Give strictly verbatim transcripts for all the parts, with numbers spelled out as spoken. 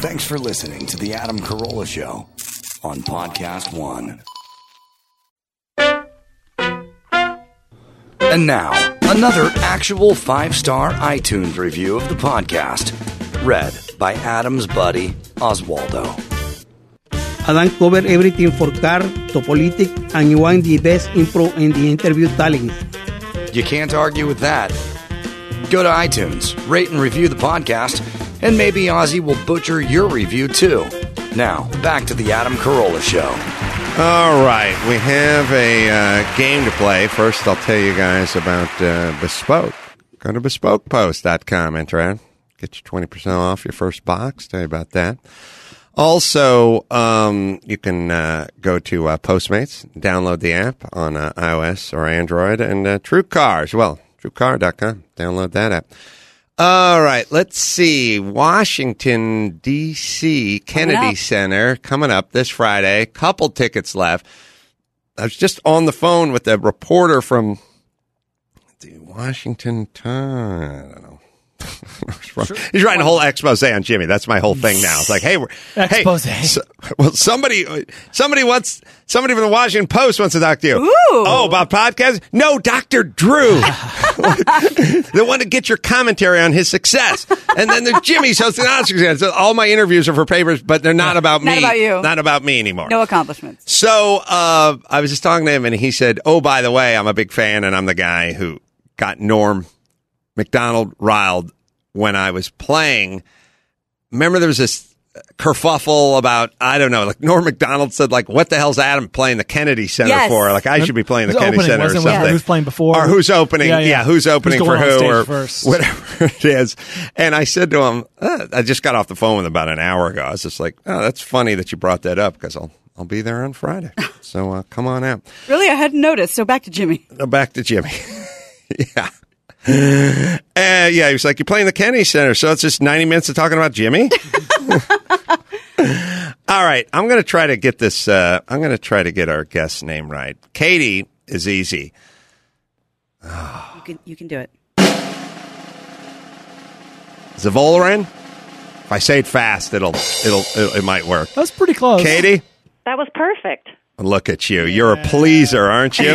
Thanks for listening to The Adam Carolla Show on Podcast One. And now, another actual five-star iTunes review of the podcast, read by Adam's buddy, Oswaldo. Adam covered everything for car to politics, and he won the best improv in the interview talent. You can't argue with that. Go to iTunes, rate and review the podcast, and maybe Ozzy will butcher your review too. Now, back to the Adam Carolla Show. All right, we have a uh, game to play. First, I'll tell you guys about uh, Bespoke. Go to bespoke post dot com, enter in. Get you twenty percent off your first box. Tell you about that. Also, um, you can uh, go to uh, Postmates, download the app on uh, iOS or Android, and uh, TrueCar as well. TrueCar dot com. Download that app. All right, let's see. Washington, D C, Kennedy Center, coming up this Friday. Couple tickets left. I was just on the phone with a reporter from the Washington Times. I don't know. Sure. He's writing a whole expose on Jimmy. That's my whole thing now. It's like, hey, we're, expose. Hey, so, well, somebody, somebody wants, somebody from the Washington Post wants to talk to you. Ooh. Oh, about podcasts? No, Doctor Drew. They want to get your commentary on his success. And then the Jimmy's hosting Oscars. So all my interviews are for papers, but they're not about me. Not about you. Not about me anymore. No accomplishments. So uh, I was just talking to him, and he said, oh, by the way, I'm a big fan, and I'm the guy who got Norm Macdonald riled when I was playing. Remember there was this kerfuffle about, I don't know, like Norm Macdonald said, like, what the hell's Adam playing the Kennedy Center yes. for? Like, I should be playing the Kennedy opening, Center or wasn't something. It? Who's playing before? Or who's opening, yeah, yeah. yeah who's opening who's for who or first? whatever it is. And I said to him, uh, I just got off the phone with him about an hour ago. I was just like, oh, that's funny that you brought that up because I'll I'll be there on Friday. So uh, come on out. Really? I hadn't noticed. So back to Jimmy. No, back to Jimmy. Yeah. Uh, yeah, he was like, you're playing the Kennedy Center, so it's just ninety minutes of talking about Jimmy? All right, I'm going to try to get this, uh, I'm going to try to get our guest name right. Katie is easy. Oh. You can you can do it. Zavolarin? If I say it fast, it'll, it'll, it'll, it might work. That's pretty close. Katie? That was perfect. Look at you. You're a pleaser, aren't you?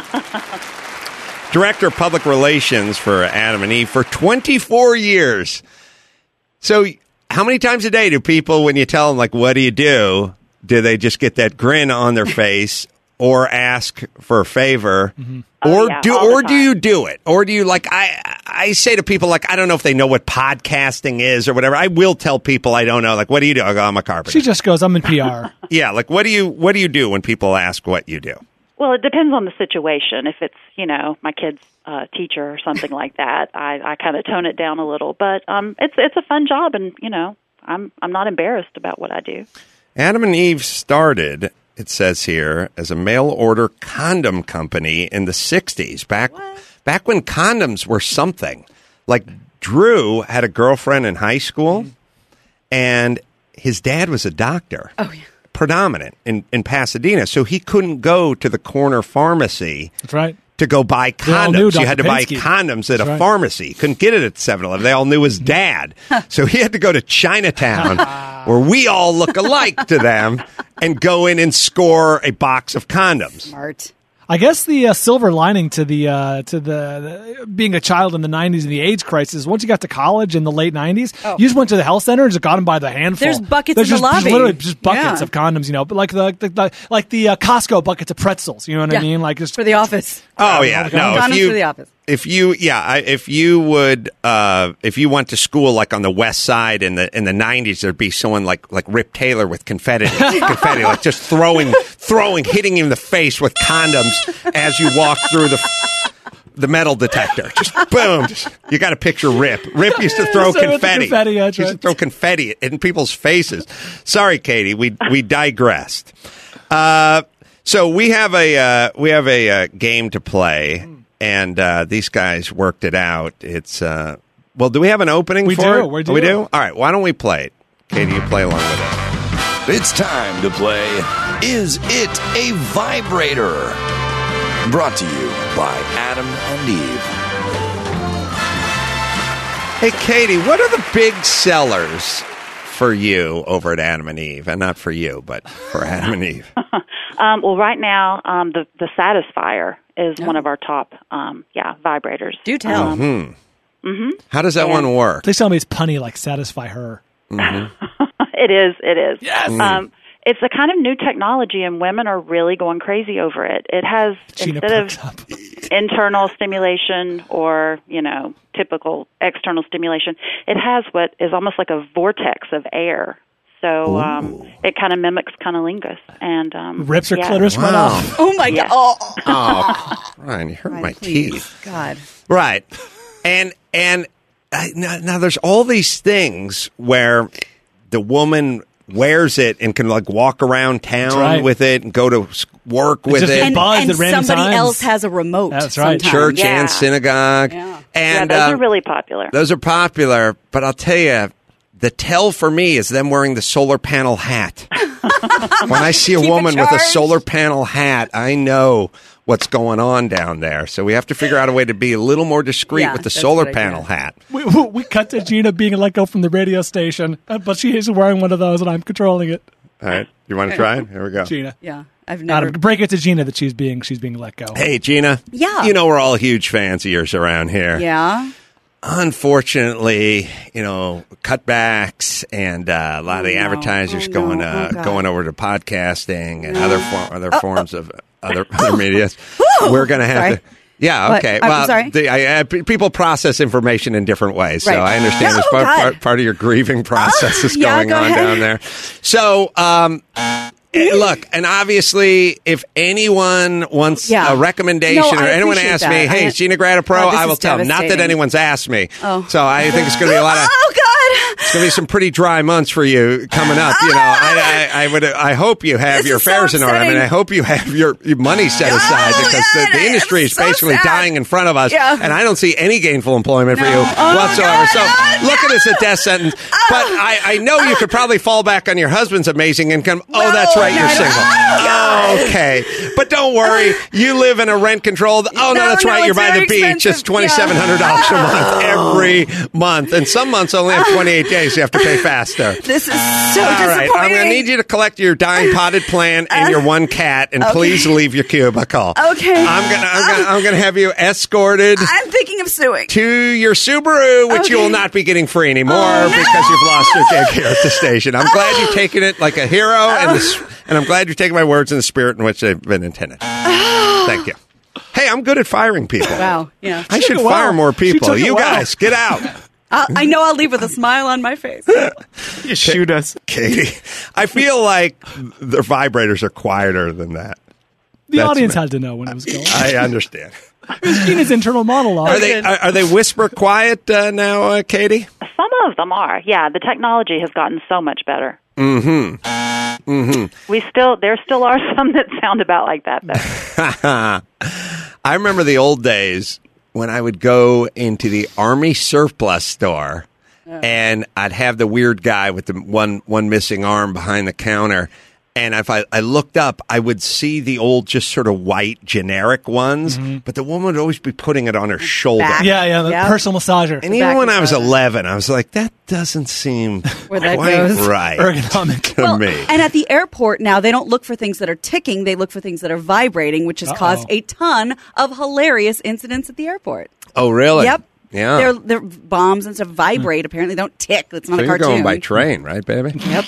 Director of Public Relations for Adam and Eve for twenty-four years. So how many times a day do people, when you tell them, like, what do you do, do they just get that grin on their face or ask for a favor? Mm-hmm. Or oh, yeah, do all the or do time. you do it? Or do you, like, I I say to people, like, I don't know if they know what podcasting is or whatever. I will tell people I don't know. Like, what do you do? I go, I'm a carpenter. She just goes, I'm in P R. Yeah, like, what do you what do you do when people ask what you do? Well, it depends on the situation. If it's, you know, my kid's uh, teacher or something like that, I, I kind of tone it down a little. But um, it's it's a fun job, and, you know, I'm I'm not embarrassed about what I do. Adam and Eve started, it says here, as a mail-order condom company in the sixties, back What? back when condoms were something. Like, Drew had a girlfriend in high school, mm-hmm. and his dad was a doctor. Oh, yeah. Predominant in, in Pasadena, so he couldn't go to the corner pharmacy That's right. to go buy They all knew condoms. You Doctor had to buy Pinsky. condoms at That's a right. pharmacy. You couldn't get it at seven eleven. They all knew his dad. So he had to go to Chinatown, where we all look alike to them, and go in and score a box of condoms. Smart. I guess the uh, silver lining to the uh, to the, the being a child in the nineties and the AIDS crisis. Once you got to college in the late nineties, Oh. you just went to the health center and just got them by the handful. There's buckets There's in the just, lobby. Just literally just buckets Yeah. of condoms, you know. But like the, the, the like the uh, Costco buckets of pretzels. You know what Yeah. I mean? Like just For the office. Oh yeah, no. Condoms If you, for the office. if you, yeah, I, if you would, uh, if you went to school like on the West Side in the in the nineties, there'd be someone like like Rip Taylor with confetti, confetti, like just throwing, throwing, hitting you in the face with condoms as you walk through the the metal detector. Just boom. Just, you got to picture Rip. Rip used to throw So with the confetti. confetti, He that's used to right. throw confetti in people's faces. Sorry, Katie, we we digressed. Uh, so we have a uh, we have a uh, game to play. And uh, these guys worked it out. It's, uh, well, do we have an opening We for do, it? we Oh, we do. do? All right, why don't we play it? Katie, you play along with it. It's time to play Is It a Vibrator? Brought to you by Adam and Eve. Hey, Katie, what are the big sellers for you over at Adam and Eve? And not for you, but for Adam and Eve. Um, well, right now, um, the the Satisfier is one of our top, um, yeah, vibrators. Do tell. Um, Hmm. mhm. How does that And- one work? Please tell me it's punny like Satisfy Her. It is. It is. Yes. Um, it's a kind of new technology, and women are really going crazy over it. It has Gina instead of perks up. internal stimulation or you know typical external stimulation, it has what is almost like a vortex of air. So um, it kind of mimics cunnilingus and um, Rips her yeah. clitoris right Wow. off. Oh my Yeah. god! Oh, Oh, Ryan, you hurt my please. teeth. God. Right. And and uh, now, now there's all these things where the woman wears it and can like walk around town right. with it and go to s- work with just it. a And, buzz and at random somebody times. else has a remote. That's right. sometimes. Church Yeah. and synagogue. Yeah. And yeah, those uh, are really popular. those are popular, but I'll tell you, the tell for me is them wearing the solar panel hat. When I see a Keep it woman with a charged. solar panel hat, I know what's going on down there. So we have to figure out a way to be a little more discreet Yeah, with the that's solar a good panel idea. hat. We, we we cut to Gina being let go from the radio station, uh, but she is wearing one of those, and I'm controlling it. All right. You want to try it? Here we go. Gina, Yeah, I've never. Adam, break it to Gina that she's being she's being let go. Hey, Gina. Yeah. You know, we're all huge fans of yours around here. Yeah. Unfortunately, you know, cutbacks and uh, a lot of the no. advertisers Oh, going no. uh, Oh, God. going over to podcasting and other for- other forms of other other medias. We're going to have Sorry. to. Yeah. What? Okay. I'm well, sorry? the, I, I, p- people process information in different ways, so Right. I understand No, it's part, God. part, part of your grieving process is yeah, going go on ahead. down there. So, um, eh, look, and obviously, if anyone wants Yeah. a recommendation No, or I anyone appreciate asks me, that. "Hey, I- is Gina Grata Pro?" Oh, this I will is tell them. Not that devastating. anyone's asked me. Oh. So I think it's going to be a lot of. Oh God. It's going to be some pretty dry months for you coming up. You know, I, I, I would, I hope you have This your is so affairs in order. I mean, upsetting. I hope you have your, your money set aside Oh, because God, the, the industry is it's so basically sad. dying in front of us, Yeah. and I don't see any gainful employment for you Oh, whatsoever. God, so no, look at it as a death sentence. But I, I know you could probably fall back on your husband's amazing income. Oh, that's right, no, you're no. single. Oh, God. Okay, but don't worry, you live in a rent controlled. Oh no, No, that's no, right, you're it's by the very beach. It's expensive. twenty seven hundred dollars a month every month, and some months only have twenty eight days. You have to pay faster. This is so All right, disappointing. I'm going to need you to collect your dying potted plant and your one cat, and please leave your cubicle. Okay. I'm going to I'm going to I'm going to have you escorted I'm thinking of suing. to your Subaru, which you will Okay. not be getting free anymore Oh, no. because you've lost your gig here at the station. I'm glad you've taken it like a hero, and, the, s- and I'm glad you're taking my words in the spirit in which they've been intended. Thank you. Hey, I'm good at firing people. Wow. Yeah. I She should took it fire well. more She people. took it You well. guys, get out. I'll, I know I'll leave with a smile on my face. You shoot us. Katie, I feel like their vibrators are quieter than that. The That's audience me. had to know when it was going. I understand. Gina's internal monologue. Are they are, are they whisper quiet uh, now, uh, Katie? Some of them are. Yeah, the technology has gotten so much better. Mm-hmm. Mm-hmm. We still there still are some that sound about like that though. I remember the old days when I would go into the Army surplus store and I'd have the weird guy with the one one missing arm behind the counter. And if I, I looked up, I would see the old, just sort of white, generic ones, but the woman would always be putting it on her shoulder. Back. Yeah, yeah, the Yep. personal massager. And even back when is I was better. eleven, I was like, that doesn't seem Where that quite goes. right Ergonomic. to Well, me. and at the airport now, they don't look for things that are ticking. They look for things that are vibrating, which has Uh-oh. caused a ton of hilarious incidents at the airport. Oh, really? Yep. Yeah. They're, they're bombs and stuff vibrate. Apparently, they don't tick. It's not so a you're cartoon. going by train, right, baby? Yep.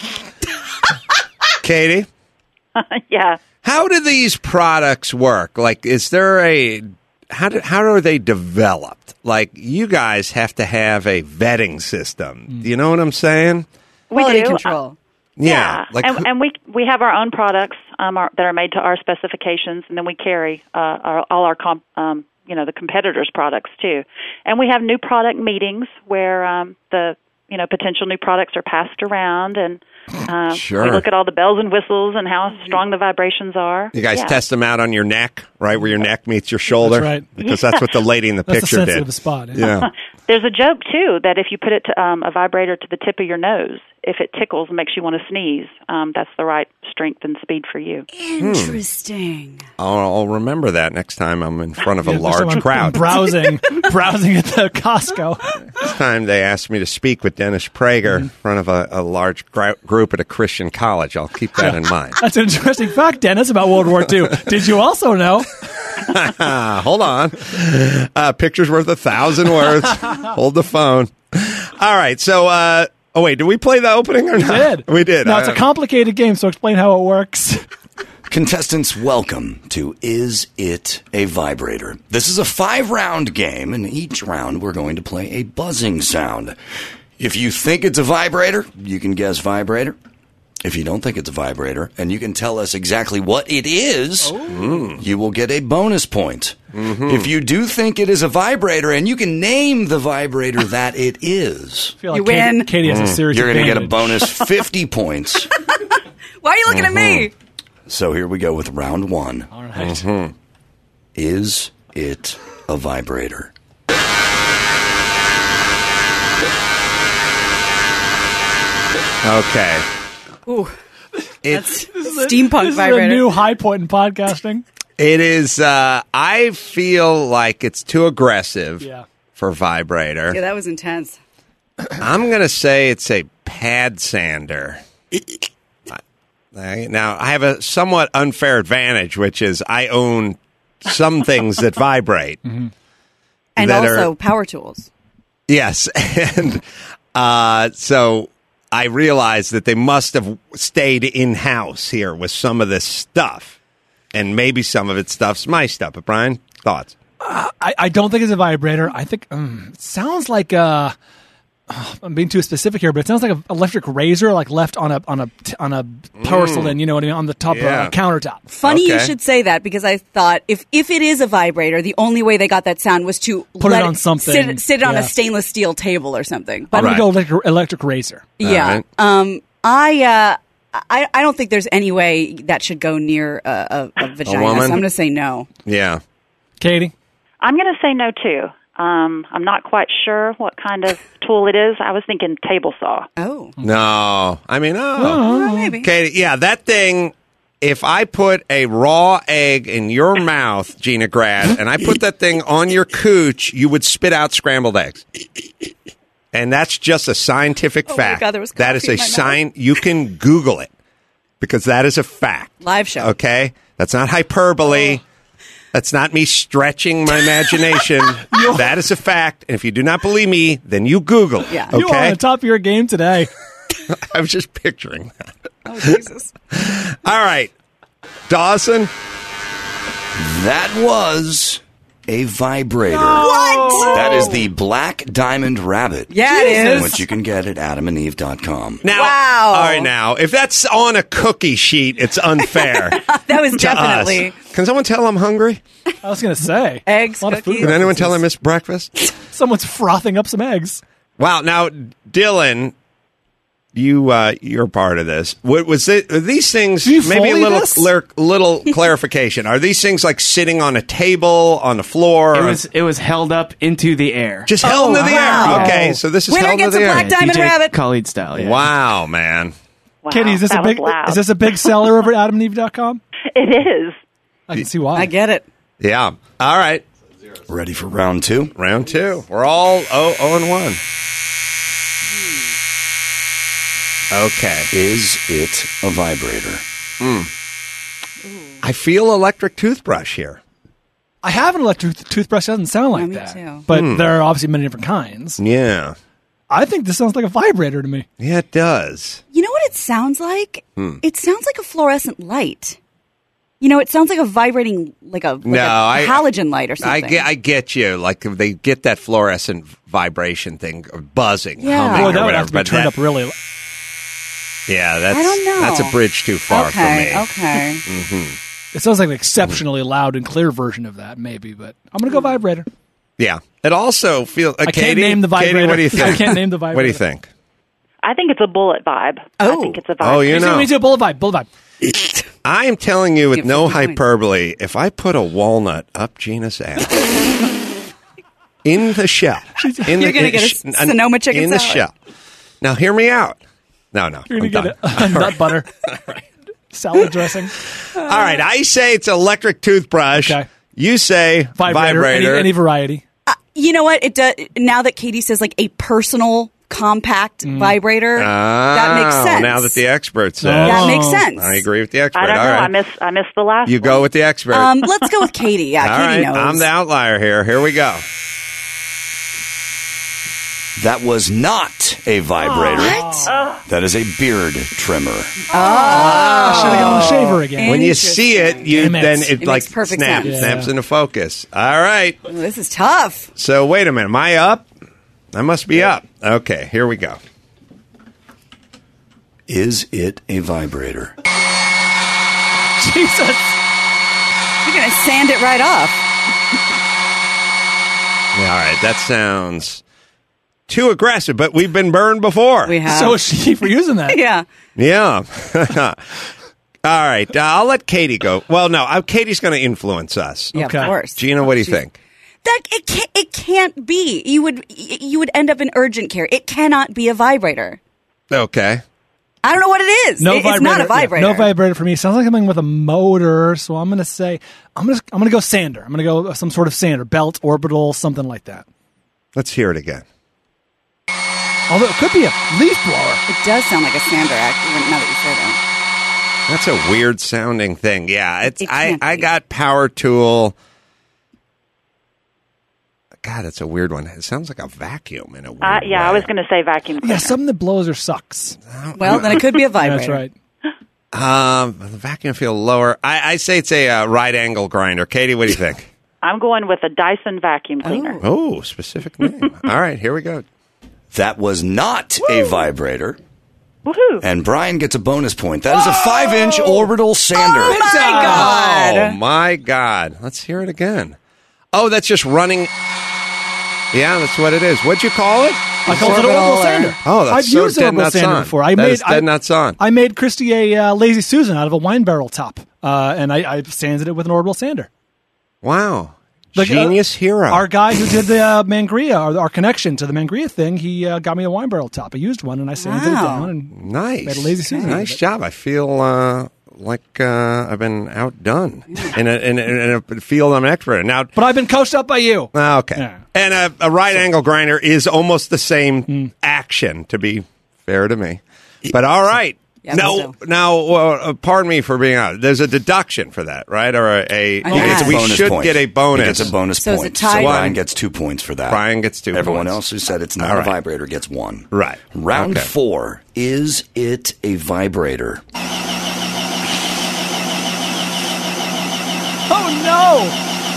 Katie? Yeah. How do these products work? Like, is there a how do how are they developed? Like, you guys have to have a vetting system. Do you know what I'm saying? We Quality do. control. Yeah, like and, who- and we we have our own products um, our, that are made to our specifications, and then we carry uh, our, all our comp, um, you know the competitors' products too. And we have new product meetings where um, the you know potential new products are passed around, and Uh, Sure. We look at all the bells and whistles and how strong the vibrations are. You guys yeah. test them out on your neck, right where your neck meets your shoulder? That's right. Because that's what the lady in the That's a picture sensitive did. spot. Yeah. Yeah. There's a joke, too, that if you put it to, um, a vibrator to the tip of your nose, if it tickles and makes you want to sneeze, um, that's the right strength and speed for you. Interesting. I'll, I'll remember that next time I'm in front of a Yeah, large someone crowd. browsing, browsing at the Costco. This time they asked me to speak with Dennis Prager in front of a, a large gr- group at a Christian college. I'll keep that in mind. That's an interesting fact, Dennis, about World War Two. Did you also know? Ah, hold on. Uh, picture's worth a thousand words. Hold the phone. All right. So, uh, oh, wait, did we play the opening or not? We did. We did. Now, it's a I- complicated game, so explain how it works. Contestants, welcome to Is It a Vibrator? This is a five-round game, and each round we're going to play a buzzing sound. If you think it's a vibrator, you can guess vibrator. If you don't think it's a vibrator, and you can tell us exactly what it is, you will get a bonus point. Mm-hmm. If you do think it is a vibrator, and you can name the vibrator that it is, I feel like You Katie, win. Katie has a serious you're going to get a advantage. bonus fifty points. Why are you looking at me? So here we go with round one. All right. Mm-hmm. Is it a vibrator? Okay. Ooh, It's, steampunk This is vibrator. a new high point in podcasting. it is, uh, I feel like it's too aggressive Yeah. for vibrator. Yeah, that was intense. I'm going to say it's a pad sander. I- Now, I have a somewhat unfair advantage, which is I own some things that vibrate. And that are- also power tools. Yes. And uh, so I realized that they must have stayed in-house here with some of this stuff. And maybe some of it stuff's my stuff. But, Brian, thoughts? I, I don't think it's a vibrator. I think um, it sounds like a. Uh, I'm being too specific here, but it sounds like an electric razor, like left on a on a on a porcelain. You know what I mean, on the top Yeah. of a countertop. Funny you Okay. should say that because I thought if, if it is a vibrator, the only way they got that sound was to Put let it on something. sit, sit on Yeah. a stainless steel table or something. I'm But gonna Right. go electric, electric razor. yeah, right. um, I, uh, I I don't think there's any way that should go near a, a, a vagina. woman? So I'm going to say no. Yeah. Katie, I'm going to say no, too. Um, I'm not quite sure what kind of tool it is. I was thinking table saw. Oh, No. I mean, oh. well, maybe. Okay, yeah, that thing, if I put a raw egg in your mouth, Gina Grad, and I put that thing on your cooch, you would spit out scrambled eggs. And that's just a scientific Oh my fact. God, there was that is coffee a in my mouth. sign. You can Google it because that is a fact. Live show. Okay? That's not hyperbole. That's not me stretching my imagination. That is a fact. And if you do not believe me, then you Google it. Yeah. Okay? you are on the top of your game today. I was just picturing that. Oh, Jesus. All right. Dawson. That was a vibrator. What? That is the Black Diamond Rabbit. Yeah, it is. Which you can get at adam and eve dot com. Now, Wow. all right, now, if that's on a cookie sheet, it's unfair That was to definitely us. Can someone tell I'm hungry? I was gonna say Eggs, A lot of food cookies. Can anyone tell I references. missed breakfast? Someone's frothing up some eggs. Wow. Now, Dylan, you uh, you're part of this. What was it? Are these things? Do you Maybe a Foley little this? lir- little clarification. Are these things like sitting on a table on the floor? It or was it was held up into the air. just held into the wow. air. Okay, so this is Winner held gets into the a air. Black Diamond D J Rabbit. Khalid style. Yeah. Wow, man. Wow, Katie, is this that a big was loud. is this a big seller over at adam and eve dot com? It is. I can see why. I get it. Yeah. All right. Ready for round two? Round two. We're all oh, oh and one. Okay. Is it a vibrator? I feel electric toothbrush here. I have an electric toothbrush. That doesn't sound like Yeah, me that. too. But there are obviously many different kinds. Yeah. I think this sounds like a vibrator to me. Yeah, it does. You know what it sounds like? Hmm. It sounds like a fluorescent light. You know, it sounds like a vibrating, like a, like No, a I- halogen light or I something. get, I get you. Like if they get that fluorescent vibration thing, or buzzing, Yeah. humming, Boy, or that would whatever. have to be But turned that, up really. yeah, that's I don't know. that's a bridge too far okay, for me. okay. It sounds like an exceptionally loud and clear version of that, maybe. But I'm going to go vibrator. Yeah, it also feels. Uh, I Katie, can't name the Katie, vibrator. what do you think? I can't name the What do you vibrator. think? I think it's a bullet vibe. Oh. I think it's a vibe. Oh, you So know. we need to do a bullet vibe. Bullet vibe. I am telling you with Give no fifty points. hyperbole, if I put a walnut up Gina's ass in the shell, in You're the, gonna in- get a sh- Sonoma chicken in the salad. shell. Now, hear me out. No, no, You're I'm going to done. get a, a nut butter. Salad dressing. All right, I say it's electric toothbrush. Okay. You say Vibrator. vibrator. Any, any variety. You know what? It does. Now that Katie says like a personal compact vibrator, that makes Oh, sense. Now that the expert says, that Oh. makes sense. I agree with the expert. I don't All know. right. I miss I missed the last. You one. go with the expert. Um, let's go with Katie. Yeah, All Katie right, knows. I'm the outlier here. Here we go. That was not a vibrator. What? That is a beard trimmer. I should have gone with shaver again. When you see it, you Damn it. then it, It like makes perfect snaps, sense. snaps Yeah. into focus. All right. Ooh, this is tough. So wait a minute. Am I up? I must be up. Okay, here we go. Is it a vibrator? Jesus. You're gonna sand it right off. Yeah, all right, that sounds too aggressive, but we've been burned before. We have. So is she for using that. yeah. Yeah. All right, uh, I'll let Katie go. Well, no, uh, Katie's going to influence us. Yeah, Okay. of course. Gina, what do you She's- think? That it can't. It can't be. You would. You would end up in urgent care. It cannot be a vibrator. Okay. I don't know what it is. No It- vibrator. It's not a yeah, vibrator. no vibrator for me. Sounds like something with a motor. So I'm going to say I'm going to I'm going to go sander. I'm going to go with some sort of sander, belt, orbital, something like that. Let's hear it again. Although it could be a leaf blower. It does sound like a sander. Actually, now that That's a weird sounding thing. Yeah, it's It I, can't I be. got power tool. God, that's a weird one. It sounds like a vacuum in a weird Uh, yeah, I way. was going to say vacuum cleaner. Yeah, something that blows or sucks. you say that. Well, then it could be a vibrator. That's right. Um, the vacuum feel lower. I, I say it's a uh, right angle grinder. Katie, what do you think? I'm going with a Dyson vacuum cleaner. Oh, specific name. All right, here we go. That was not a vibrator. Woohoo! And Brian gets a bonus point. That is a five-inch orbital sander. Oh my God! Oh my God! Let's hear it again. Oh, that's just running. Yeah, that's what it is. What'd you call it? I called it an Orbital orbital or- sander. Oh, that's I've so used dead orbital nuts sander on. before. I That made is dead I, nuts on. I made Christy a uh, lazy Susan out of a wine barrel top, uh, and I, I sanded it with an orbital sander. Wow, Like, uh, genius hero. Our guy who did the uh, Mangria, our, our connection to the Mangria thing, he uh, got me a wine barrel top. I used one and I sanded Wow. it down. And nice, made a lazy Susan out of nice it. job. I feel uh, like uh, I've been outdone in, a, in, a, in a field I'm an expert in. Now, but I've been coached up by you. Ah, okay. Yeah. And a, a right angle grinder is almost the same action, to be fair to me. But all right. Yeah, now, but now, uh, pardon me for being out. There's a deduction for that, right? Or a, a I think it's a we bonus should point. get a bonus. He gets a bonus So is point. it tied? So Brian One. gets two points for that. Brian gets two Everyone points. else who said it's not All a right. vibrator gets one. Right. Round Okay. four. Is it a vibrator? Oh no!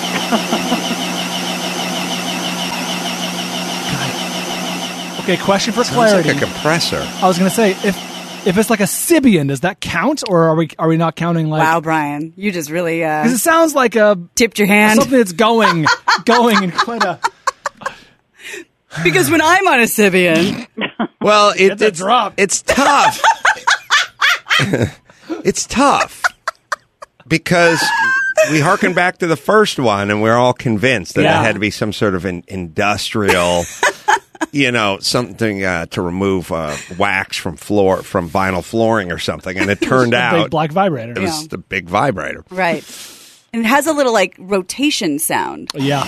God. Okay, question for Sounds clarity. like a compressor. I was going to say if if it's like a Sibian, does that count, or are we are we not counting like? Wow, Brian, you just really uh, Because it sounds like a tipped your hand. something that's going, going and quite a. Because when I'm on a Sibian, Well, it, the it's drop. It's tough. It's tough because we harken back to the first one, and we're all convinced that Yeah. it had to be some sort of an industrial, you know, something uh, to remove uh, wax from floor from vinyl flooring or something. And it turned a out big black vibrator. it was Yeah. the big vibrator. right? And it has a little like rotation sound. Yeah.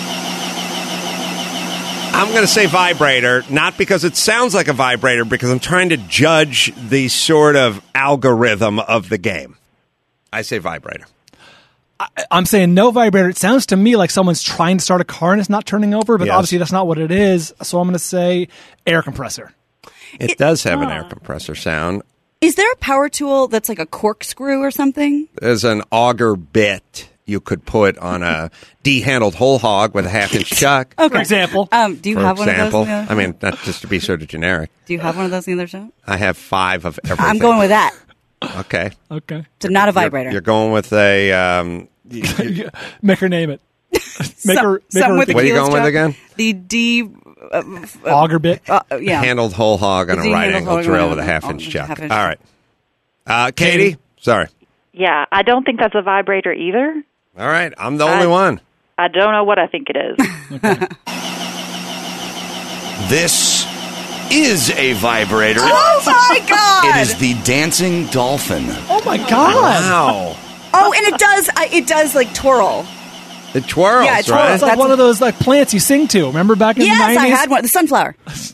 I'm going to say vibrator, not because it sounds like a vibrator, because I'm trying to judge the sort of algorithm of the game. I say vibrator. I'm saying no vibrator. It sounds to me like someone's trying to start a car and it's not turning over, but Yes. obviously that's not what it is. So I'm going to say air compressor. It, does have an air compressor sound. Is there a power tool that's like a corkscrew or something? There's an auger bit you could put on a D-handled whole hog with a half-inch chuck. Okay. For example. Um, do you For have example, one of those? In the I other mean, not just to be sort of generic. do you have one of those in the other show? I have five of everything. I'm going with that. Okay. Okay. So not a You're- vibrator. You're, going with a. Um, y- y- Make her name it. Make Some- her. Make something her with a What are you keyless going with chuck. again? The D uh, Auger bit. uh, yeah. Handled whole hog on Is a he right handled angle whole drill hog with a on half a- inch on a chuck. half inch All right. Uh, Katie? Sorry. Yeah, I don't think that's a vibrator either. All right. I'm the only I- one. I don't know what I think it is. This is a vibrator. Oh my god! It is the dancing dolphin. Oh my god! Wow. Oh, and it does. I, it does like twirl. It twirls, Yeah, it twirls. right? It's like That's one a- of those like plants you sing to. Remember back in Yes, the nineties? I had one. The sunflower.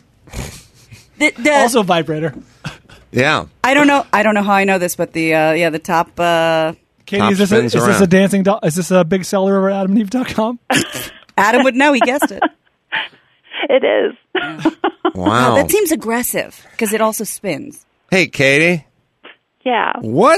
the, the, Also vibrator. Yeah. I don't know. I don't know how I know this, but the uh, yeah, the top. Uh, Katie, Top is this, a, spins is this around. a dancing doll? Is this a big seller over at adam and eve dot com? Adam would know. He guessed it. It is. Wow. That seems aggressive because it also spins. Hey, Katie. Yeah. What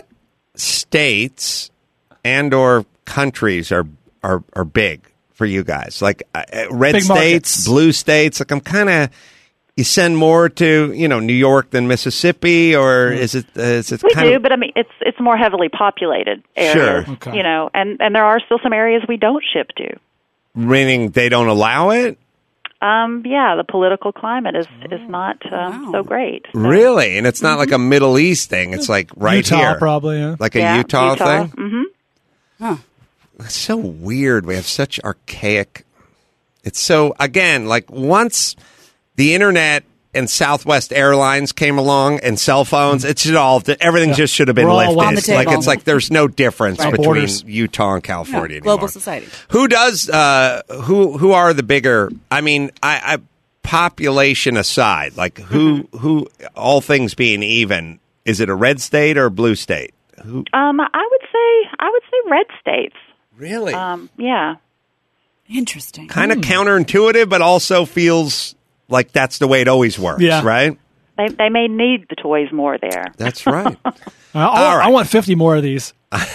states and or countries are are are big for you guys? Like uh, red Big states, markets. blue states. Like I'm kind of. You send more to you know New York than Mississippi, or is it uh, is it We kind do, of but I mean, it's it's more heavily populated areas, Sure. Okay. you know, and and there are still some areas we don't ship to. meaning they don't allow it? Um, yeah, the political climate is is not um, Wow. so great. So, Really? And it's not like a Middle East thing. It's like right Utah, here, probably. Yeah. like a yeah, Utah, thing. Mm-hmm. It's so weird. We have such archaic. It's so again like once the internet and Southwest Airlines came along and cell phones, it should all everything just should have been We're all lifted. on the Like table. it's like there's no difference Right. between Borders. Utah and California Yeah, anymore. global society. Who does? Uh, who who are the bigger? I mean, I, I population aside, like who Mm-hmm. who all things being even, is it a red state or a blue state? Who Um, I would say I would say red states. really? Um, yeah. Interesting. kind of counterintuitive, but also feels like that's the way it always works, Yeah. right? They they may need the toys more there. That's right. Uh, I, want, right. I want fifty more of these.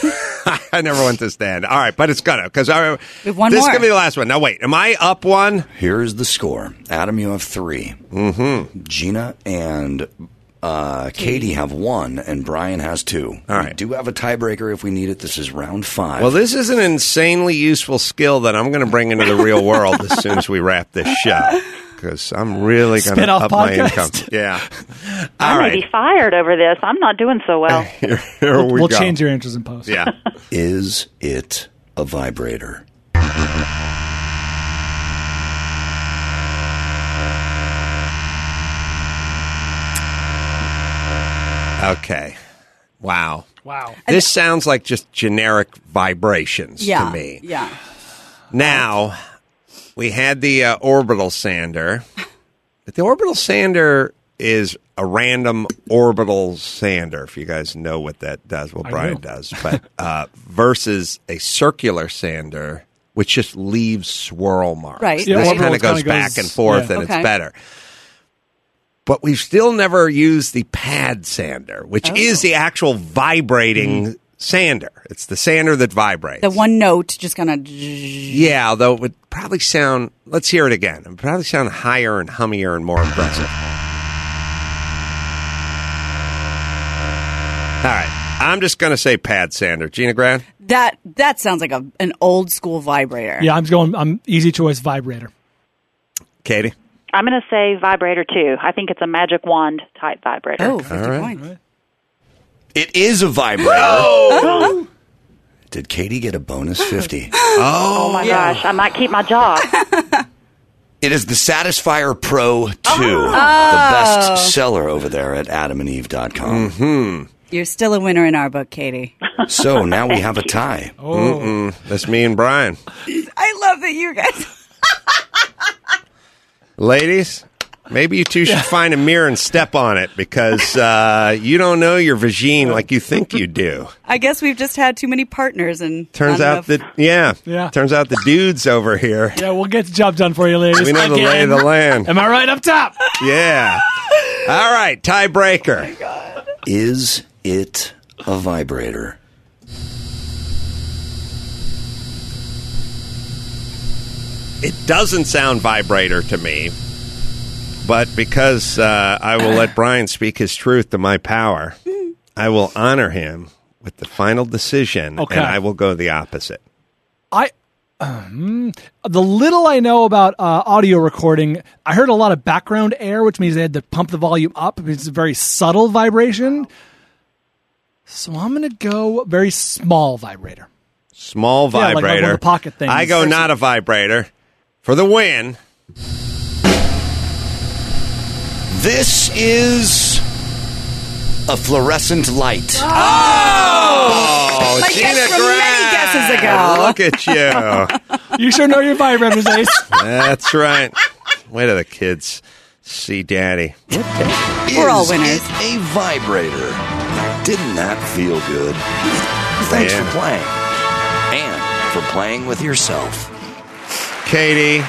I never went to stand. All right, but it's gonna because We have one this more. is gonna be the last one. Now wait, am I up one? Here's the score. Adam, you have three. Mm-hmm. Gina and uh, Katie have one, and Brian has two. All We right. do have a tiebreaker if we need it. This is round five. Well, this is an insanely useful skill that I'm going to bring into the real world as soon as we wrap this show. Because I'm really going to Spin-off up my podcast. income. Yeah. I All may right. be fired over this. I'm not doing so well. Here, here we we'll go. change your answers in post. Yeah. Is it a vibrator? Okay. Wow. Wow. This sounds like just generic vibrations Yeah. to me. Yeah. Now, we had the uh, orbital sander. But the orbital sander is a random orbital sander, if you guys know what that does. Well, I Brian do. does. But uh, versus a circular sander, which just leaves swirl marks. Right. Yeah, This orbital kind of goes kinda back goes- and forth, yeah. and Okay. it's better. But we've still never used the pad sander, which Oh. is the actual vibrating sander. It's the sander that vibrates. The one note just kind of. Yeah, although it would probably sound, let's hear it again. It would probably sound higher and hummier and more impressive. All right. I'm just going to say pad sander. Gina Grant? That that sounds like a an old school vibrator. Yeah, I'm going. I'm easy choice vibrator. Katie? I'm going to say vibrator too. I think it's a magic wand type vibrator. Oh, fifty right. points. It is a vibrator. Did Katie get a bonus fifty? Oh my gosh, I might keep my job. It is the Satisfier Pro two, the best seller over there at adam and eve dot com. You're still a winner in our book, Katie. So now we have a tie. Oh, That's me and Brian. I love that you guys. Ladies, maybe you two should find a mirror and step on it because uh, you don't know your vagine like you think you do. I guess we've just had too many partners and Turns not out enough- that, yeah. Yeah. Turns out the dudes over here, yeah. We'll get the job done for you, ladies. we know the lay Again. of the land. Am I right up top? Yeah. All right, tiebreaker. Is it a vibrator? It doesn't sound vibrator to me, but because uh, I will let Brian speak his truth to my power, I will honor him with the final decision, Okay. and I will go the opposite. I Um, the little I know about uh, audio recording, I heard a lot of background air, which means they had to pump the volume up. It's a very subtle vibration. So I'm going to go very small vibrator. Small Yeah, like one of vibrator. the pocket things. I go not a vibrator for the win. This is a fluorescent light. Oh, My Gina guess from Grad. many guesses ago. Look at you. You sure know your vibrators, Ace. That's right. Wait till the kids see Daddy. We're all Is winners. it a vibrator? Didn't that feel good? Thanks Yeah. for playing. And for playing with yourself. Katie,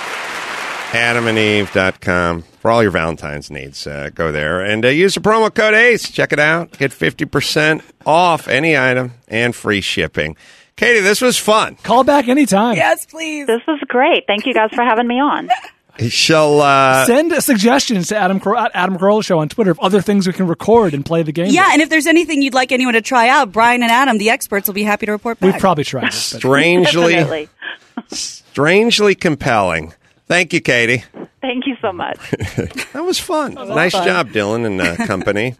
adam and eve dot com. For all your Valentine's needs, uh, go there and uh, use the promo code ACE. Check it out. Get fifty percent off any item and free shipping. Katie, this was fun. Call back anytime. Yes, please. This was great. Thank you guys for having me on. Shall, uh, Send suggestions to Adam Cor- at Adam Carolla Show on Twitter of other things we can record and play the game. Yeah, with. and if there's anything you'd like anyone to try out, Brian and Adam, the experts, will be happy to report back. We've probably tried it. but- strangely, Definitely. strangely compelling. Thank you, Katie. Thank you so much. That was fun. was nice fun. job, Dylan and uh, company.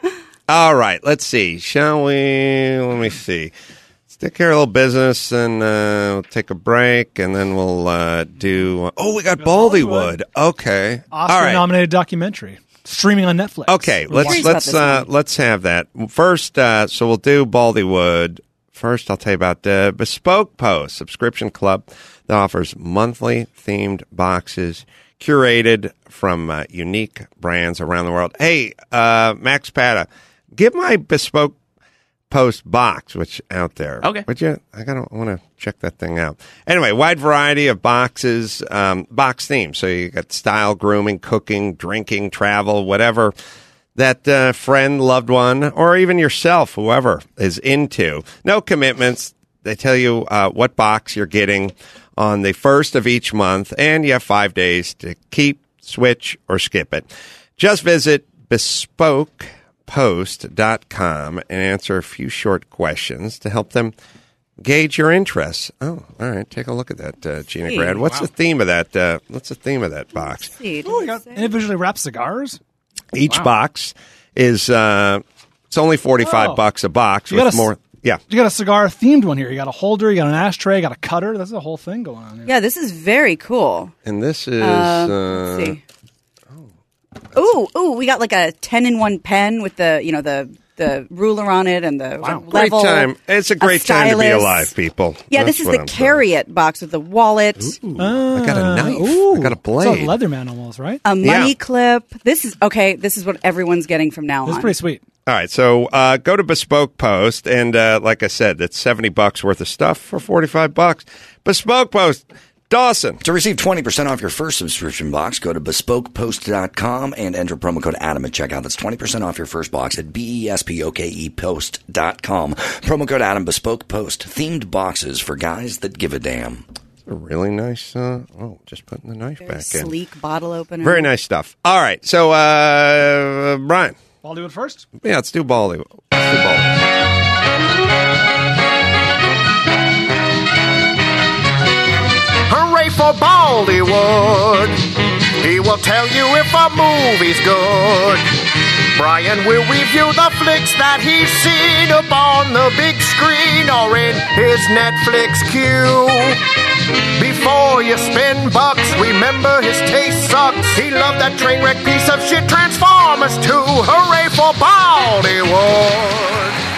All right, let's see. Shall we? Let me see. Let's take care of a little business and uh, we'll take a break, and then we'll uh, do. Oh, we got Baldywood. Okay. All right. Oscar-nominated documentary streaming on Netflix. Okay, let's Curious about let's this uh, one. let's have that first. Uh, so we'll do Baldywood first. I'll tell you about the Bespoke Post subscription club that offers monthly themed boxes curated from uh, unique brands around the world. Hey, uh, Max Pata, give my Bespoke Post box, which out there. Okay. Would you? I gotta want to check that thing out. Anyway, wide variety of boxes, um, box themes. So you got style, grooming, cooking, drinking, travel, whatever that uh, friend, loved one, or even yourself, whoever is into. No commitments. They tell you uh, what box you're getting on the first of each month, and you have five days to keep, switch, or skip it. Just visit bespoke post dot com and answer a few short questions to help them gauge your interests. Oh, all right. Take a look at that, uh, Gina Hey, Grad. What's wow. the theme of that? Uh, what's the theme of that box? See, Oh, we got individually wrapped cigars. Each Wow. box is uh, it's only forty-five Oh. bucks a box You with got a s- more. Yeah. You got a cigar themed one here. You got a holder, you got an ashtray, you got a cutter. That's a whole thing going on here. Yeah, this is very cool. And this is Um, uh, let's see. Ooh, ooh, we got like a ten in one pen with the, you know, the the ruler on it and the great level. time. It's a great time to be stylus. alive, people. Yeah, That's this is what the I'm saying. carry it box with the wallet, I got a knife. Ooh, I got a It's blade. like Leatherman almost, right? a money Yeah. clip. This is okay. This is what everyone's getting from now This is on. pretty sweet. All right, so uh, go to Bespoke Post, and uh, like I said, that's seventy bucks worth of stuff for forty-five bucks. Bespoke Post, Dawson. To receive twenty percent off your first subscription box, go to bespoke post dot com and enter promo code Adam at checkout. That's twenty percent off your first box at B E S P O K E post dot com. Promo code Adam, Bespoke Post. Themed boxes for guys that give a damn. A really nice. Uh, oh, just putting the knife Very back in. sleek bottle opener. Very nice stuff. All right, so uh, Brian. Baldywood first. Yeah, let's do Baldy. Let's do Baldy. Hooray for Baldywood. He will tell you if a movie's good. Brian will review the flicks that he's seen up on the big screen or in his Netflix queue. Before you spend bucks, remember his taste sucks. He loved that train wreck piece of shit Transformers two. Hooray for Baldywood.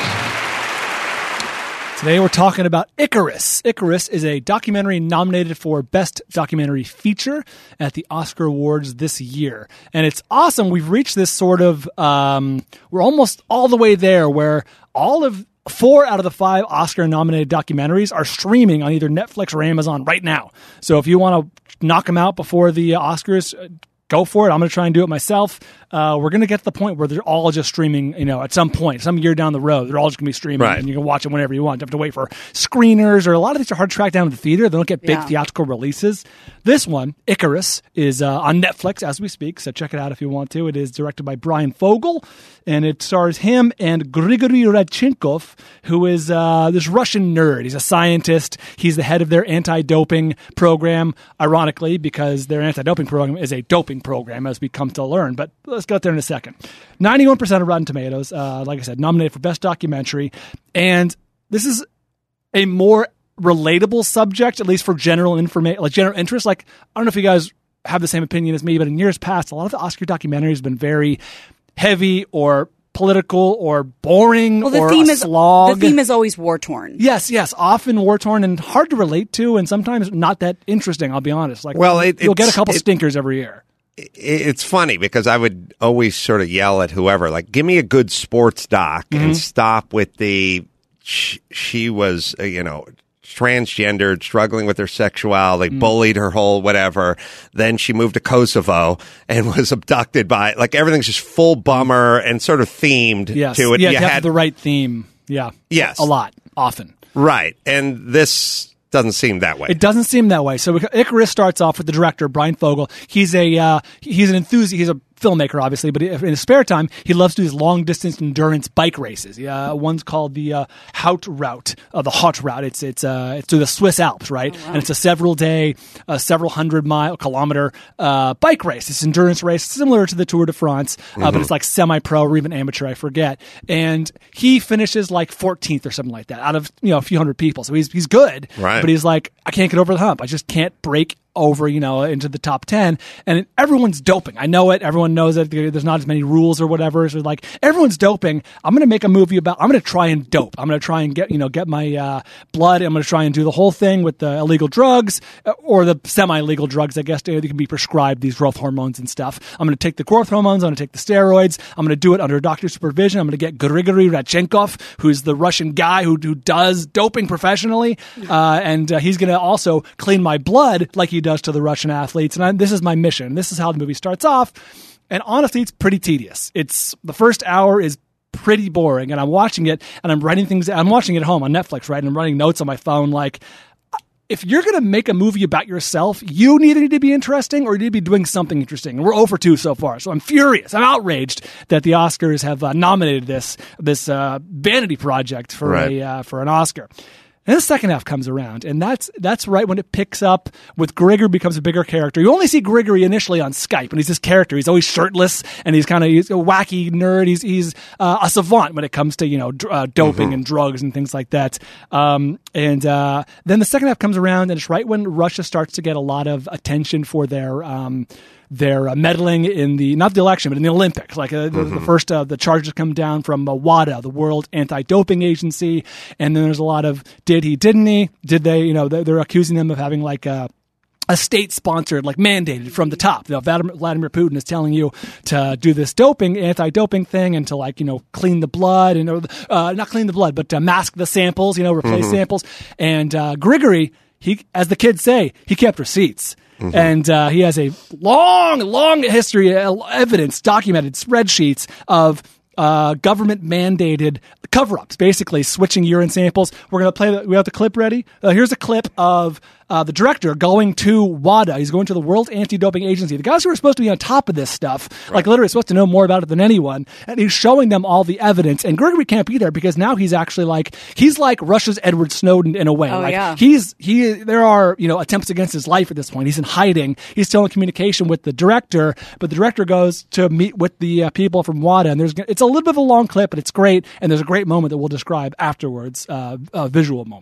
Today we're talking about Icarus. Icarus is a documentary nominated for Best Documentary Feature at the Oscar Awards this year. And it's awesome. We've reached this sort of, um, we're almost all the way there where all of four out of the five Oscar-nominated documentaries are streaming on either Netflix or Amazon right now. So if you want to knock them out before the Oscars, go for it. I'm going to try and do it myself. Uh, we're going to get to the point where they're all just streaming, you know, at some point, some year down the road, they're all just going to be streaming Right. and you can watch it whenever you want. You have to wait for screeners, or a lot of these are hard to track down in the theater. They don't get big Yeah. theatrical releases. This one, Icarus, is uh, on Netflix as we speak, so check it out if you want to. It is directed by Brian Fogel, and it stars him and Grigory Radchenkov, who is uh, this Russian nerd. He's a scientist. He's the head of their anti-doping program, ironically, because their anti-doping program is a doping program, as we come to learn. But let's get there in a second. ninety-one percent of Rotten Tomatoes, uh, like I said, nominated for Best Documentary. And this is a more relatable subject, at least for general information, like general interest. Like, I don't know if you guys have the same opinion as me, but in years past, a lot of the Oscar documentaries have been very heavy or political or boring Well, the or theme a is slog. the theme is always war torn. Yes, yes, often war torn and hard to relate to, and sometimes not that interesting. I'll be honest. Like, Well, it- you'll get a it's- couple it- stinkers every year. It's funny because I would always sort of yell at whoever, like, give me a good sports doc and stop with the she, she was, uh, you know, transgendered, struggling with her sexuality, bullied her whole whatever. Then she moved to Kosovo and was abducted by, like, everything's just full bummer and sort of themed Yes, to it. yeah, You you have had- the right theme. Yeah, Yes. a lot, often. Right. And this doesn't seem that way. It doesn't seem that way. So Icarus starts off with the director, Brian Fogel. He's a uh, he's an enthusiast. He's a filmmaker, obviously, but in his spare time, he loves to do these long-distance endurance bike races. Uh, one's called the uh, Haut Route, uh, the Haut Route. It's it's uh, it's through the Swiss Alps, right? Oh, wow. And it's a several-day, uh, several hundred-mile, kilometer uh, bike race. It's an endurance race similar to the Tour de France, uh, mm-hmm. but it's like semi-pro or even amateur, I forget. And he finishes like fourteenth or something like that out of, you know, a few hundred people. So he's he's good, right. But he's like, I can't get over the hump. I just can't break over, you know, into the top ten, and everyone's doping. I know it. Everyone knows that there's not as many rules or whatever. So like, everyone's doping. I'm going to make a movie about, I'm going to try and dope. I'm going to try and get, you know, get my uh, blood. I'm going to try and do the whole thing with the illegal drugs or the semi-legal drugs, I guess. They can be prescribed, these growth hormones and stuff. I'm going to take the growth hormones. I'm going to take the steroids. I'm going to do it under doctor's supervision. I'm going to get Grigory Radchenkov, who's the Russian guy who, who does doping professionally. Uh, and uh, he's going to also clean my blood like he does to the Russian athletes. And I, this is my mission. This is how the movie starts off. And honestly, it's pretty tedious. It's the first hour is pretty boring, and I'm watching it and I'm writing things. I'm watching it at home on Netflix, right? And I'm writing notes on my phone. Like, if you're going to make a movie about yourself, you need to be interesting or you need to be doing something interesting. And we're oh for two so far. So I'm furious. I'm outraged that the Oscars have uh, nominated this, this uh, vanity project for right. a, uh, for an Oscar. And the second half comes around, and that's that's right when it picks up with Grigory becomes a bigger character. You only see Grigory initially on Skype, and he's this character. He's always shirtless, and he's kind of he's a wacky nerd. He's he's uh, a savant when it comes to, you know, dr- uh, doping mm-hmm. and drugs and things like that. Um, and uh, then the second half comes around, and it's right when Russia starts to get a lot of attention for their um, their uh, meddling in the, not the election, but in the Olympics. Like uh, the, mm-hmm. the first, uh, the charges come down from uh, WADA, the World Anti-Doping Agency. And then there's a lot of, did he, didn't he? Did they, you know, they're, they're accusing them of having like a, a state-sponsored, like mandated from the top. You know, Vladimir, Vladimir Putin is telling you to do this doping, anti-doping thing, and to, like, you know, clean the blood and or, uh, not clean the blood, but uh, mask the samples. You know, replace mm-hmm. samples. And uh, Grigory, he, as the kids say, he kept receipts. Mm-hmm. And uh, he has a long, long history, uh, evidence, documented spreadsheets of uh, government-mandated cover-ups, basically switching urine samples. We're going to play, the, we have the clip ready? Uh, here's a clip of uh, the director going to WADA. He's going to the World Anti-Doping Agency. The guys who are supposed to be on top of this stuff, right. like literally supposed to know more about it than anyone, and he's showing them all the evidence. And Grigory can't be there because now he's actually like, he's like Russia's Edward Snowden in a way. Oh, like yeah. he's, he, there are, you know, attempts against his life at this point. He's in hiding. He's still in communication with the director, but the director goes to meet with the uh, people from WADA, and there's, it's a little bit of a long clip, but it's great. And there's a great moment that we'll describe afterwards, uh, a visual moment.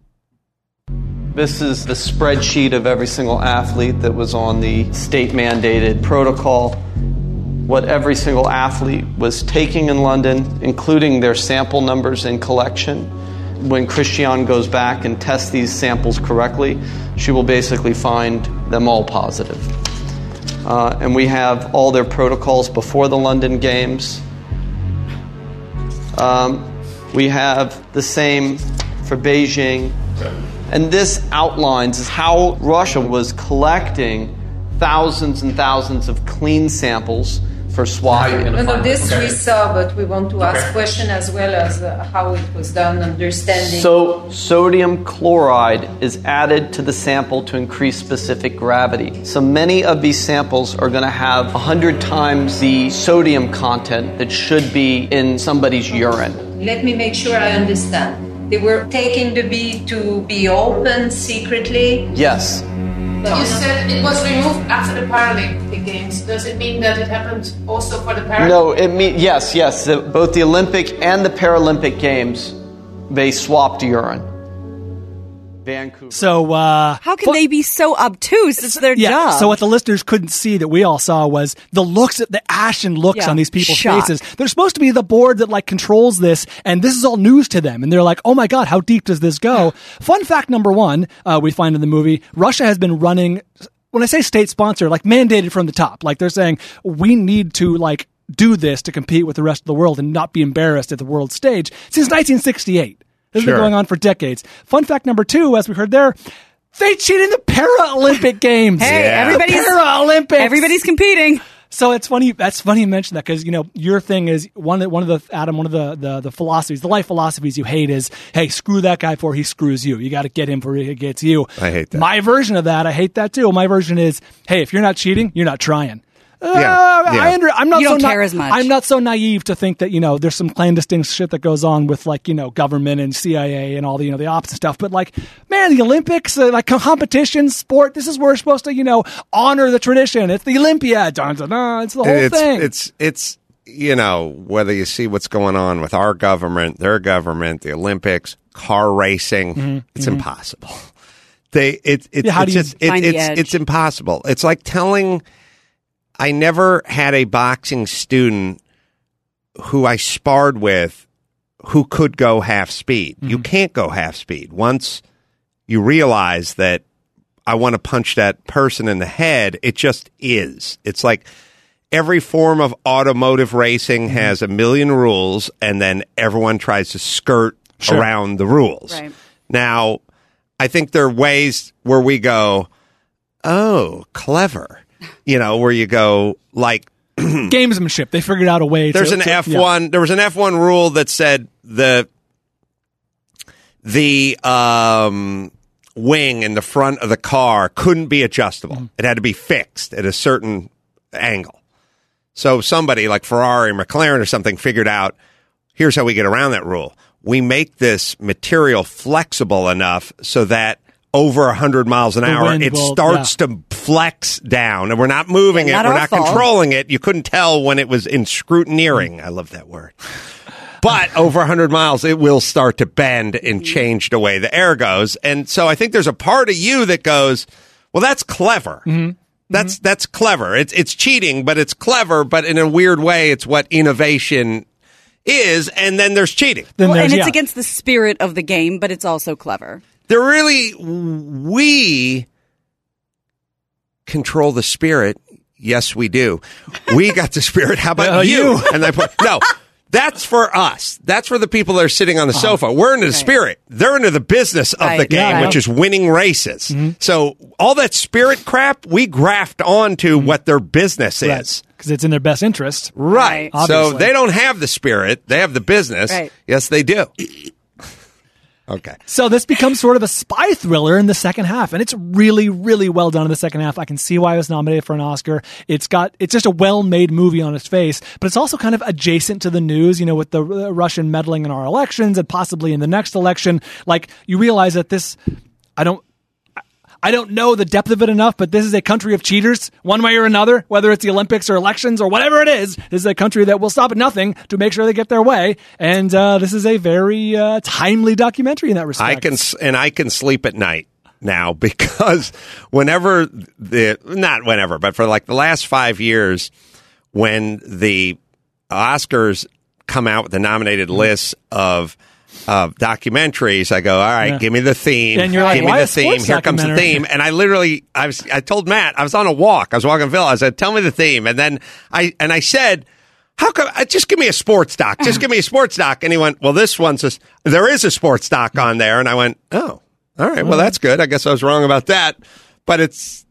This is the spreadsheet of every single athlete that was on the state-mandated protocol, what every single athlete was taking in London, including their sample numbers in collection. When Christiane goes back and tests these samples correctly, she will basically find them all positive. Uh, and we have all their protocols before the London Games. Um, we have the same for Beijing. And this outlines how Russia was collecting thousands and thousands of clean samples for swabbing. No, no, this we saw, but we want to ask question as well as uh, how it was done, understanding. So sodium chloride is added to the sample to increase specific gravity. So many of these samples are going to have one hundred times the sodium content that should be in somebody's urine. Let me make sure I understand. They were taking the bee to be open secretly? Yes. You said it was removed after the Paralympic Games. Does it mean that it happened also for the Paralympic? No, it mean yes, yes. The, both the Olympic and the Paralympic Games, they swapped urine. Vancouver. So uh, how can they be so obtuse? It's their yeah, job. So what the listeners couldn't see that we all saw was the looks, the ashen looks Yeah, on these people's shocked. faces. They're supposed to be the board that like controls this, and this is all news to them. And they're like, "Oh my god, how deep does this go?" Fun fact number one, uh, we find in the movie, Russia has been running. When I say state sponsor, like mandated from the top, like they're saying we need to like do this to compete with the rest of the world and not be embarrassed at the world stage since nineteen sixty-eight. This has Sure. been going on for decades. Fun fact number two, as we heard there, they cheat in the Paralympic Games. Hey, Yeah. everybody's Paralympics. everybody's competing. So it's funny. That's funny you mention that because you know your thing is one of one of the Adam one of the, the the philosophies, the life philosophies you hate is hey, screw that guy before he screws you. You got to get him before he gets you. I hate that. My version of that, I hate that too. My version is hey, if you're not cheating, you're not trying. Uh, Yeah, yeah. I under, I'm not You so don't na- care as much. I'm not so naive to think that you know there's some clandestine shit that goes on with like you know government and C I A and all the you know the ops and stuff. But like man, the Olympics, uh, like competition, sport. This is where we're supposed to you know honor the tradition. It's the Olympiad. Dun, dun, dun. It's the whole it's, thing. It's it's you know whether you see what's going on with our government, their government, the Olympics, car racing, Mm-hmm. it's impossible. They it, it Yeah, how it's do you just it, find the it's edge? it's impossible. It's like telling. I never had a boxing student who I sparred with who could go half speed. Mm-hmm. You can't go half speed. Once you realize that I want to punch that person in the head, it just is. It's like every form of automotive racing Mm-hmm. has a million rules, and then everyone tries to skirt Sure. around the rules. Right. Now, I think there are ways where we go, oh, clever. You know, where you go like gamesmanship. They figured out a way. there's to, an to- F yeah. one. There was an F one rule that said the the um, wing in the front of the car couldn't be adjustable. Mm. It had to be fixed at a certain angle. So somebody like Ferrari or McLaren or something figured out, here's how we get around that rule. We make this material flexible enough so that over one hundred miles an The hour, wind it will- starts to flex down. And we're not moving Yeah, it. not We're our not fault. controlling it. You couldn't tell when it was in scrutineering. I love that word. But over one hundred miles, it will start to bend and change the way the air goes. And so I think there's a part of you that goes, well, that's clever. Mm-hmm. That's that's clever. It's it's cheating, but it's clever. But in a weird way, it's what innovation is. And then there's cheating. Then Well, there's, and it's yeah. against the spirit of the game, but it's also clever. They're really we control the spirit. Yes, we do. We got the spirit. How about Uh, you? you. And they put no. That's for us. That's for the people that are sitting on the sofa. We're into the Right. spirit. They're into the business of Right. the game, Yeah, I which know. is winning races. So all that spirit crap, we graft onto what their business is. because it's in their best interest. Right. Right. So Obviously. they don't have the spirit. They have the business. Right. Yes, they do. Okay. So this becomes sort of a spy thriller in the second half, and it's really, really well done in the second half. I can see why it was nominated for an Oscar. It's got, it's just a well-made movie on its face, but it's also kind of adjacent to the news, you know, with the uh, Russian meddling in our elections and possibly in the next election. Like, you realize that this, I don't, I don't know the depth of it enough, but this is a country of cheaters, one way or another, whether it's the Olympics or elections or whatever it is. This is a country that will stop at nothing to make sure they get their way. And uh, this is a very uh, timely documentary in that respect. I can s- and I can sleep at night now because whenever the not whenever, but for like the last five years, when the Oscars come out with the nominated list of of documentaries, I go, all right, Yeah. give me the theme. And you're like, give me why the a theme. sports Here comes the documentary? theme. And I literally, I was, I told Matt, I was on a walk. I was walking Phil. I said, tell me the theme. And then I, and I said, how come, uh, just give me a sports doc. Just give me a sports doc. And he went, well, this one's a, there is a sports doc on there. And I went, oh, all right. Well, that's good. I guess I was wrong about that. But it's,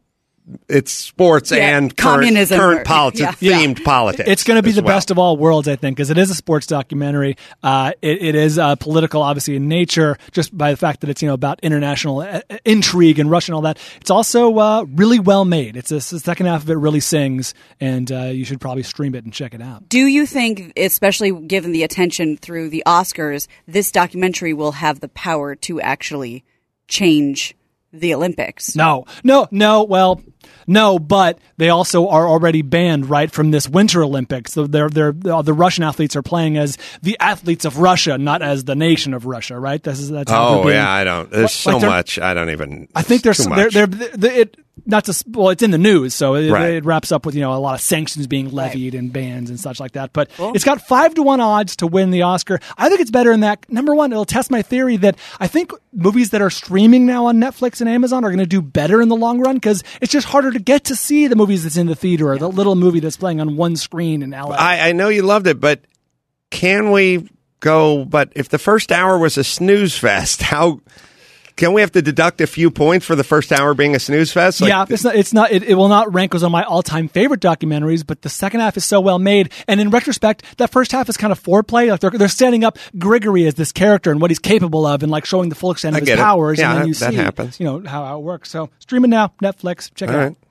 it's sports Yeah, and current, communism current or- politics, yeah. themed politics. It's going to be as the well. best of all worlds, I think, because it is a sports documentary. Uh, it, it is uh, political, obviously, in nature, just by the fact that it's you know about international uh, intrigue and Russia and all that. It's also uh, really well made. It's a, the second half of it really sings, and uh, you should probably stream it and check it out. Do you think, especially given the attention through the Oscars, this documentary will have the power to actually change the Olympics? No, no, no. Well, no, but they also are already banned, right, from this Winter Olympics. So they're, they're, the Russian athletes are playing as the athletes of Russia, not as the nation of Russia, right? This is that's how Oh they're being, yeah, I don't. There's Like, so they're- much. I don't even. I think there's too they're, much. they're, they're it not to well, it's in the news, so it, Right. it wraps up with you know a lot of sanctions being levied and bans and such like that. But Cool. it's got five to one odds to win the Oscar. I think it's better in that. Number one, it'll test my theory that I think movies that are streaming now on Netflix and Amazon are going to do better in the long run because it's just harder to get to see the movies that's in the theater or the little movie that's playing on one screen in L A. I, I know you loved it, but can we go? But if the first hour was a snooze fest, how can we have to deduct a few points for the first hour being a snooze fest? Like, yeah, it's not. It's not. It, it will not rank as one of my all-time favorite documentaries. But the second half is so well made, and in retrospect, that first half is kind of foreplay. Like they're they're setting up Grigory as this character and what he's capable of, and like showing the full extent I of his get it. powers. Yeah, and then you that see, happens. you know how, how it works. So stream it now, Netflix. Check all it right. out.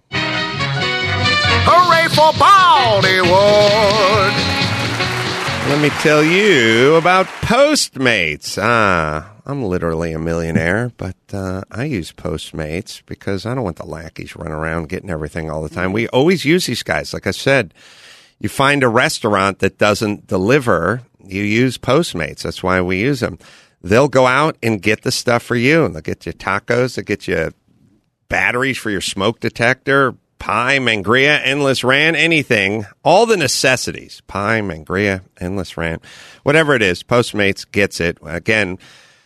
Hooray for Bollywood! Let me tell you about Postmates. Ah, I'm literally a millionaire, but uh, I use Postmates because I don't want the lackeys running around getting everything all the time. We always use these guys. Like I said, you find a restaurant that doesn't deliver, you use Postmates. That's why we use them. They'll go out and get the stuff for you. They'll get you tacos. They'll get you batteries for your smoke detector, pie, mangria, endless rant, anything, all the necessities, pie, mangria, endless rant, whatever it is, Postmates gets it. Again,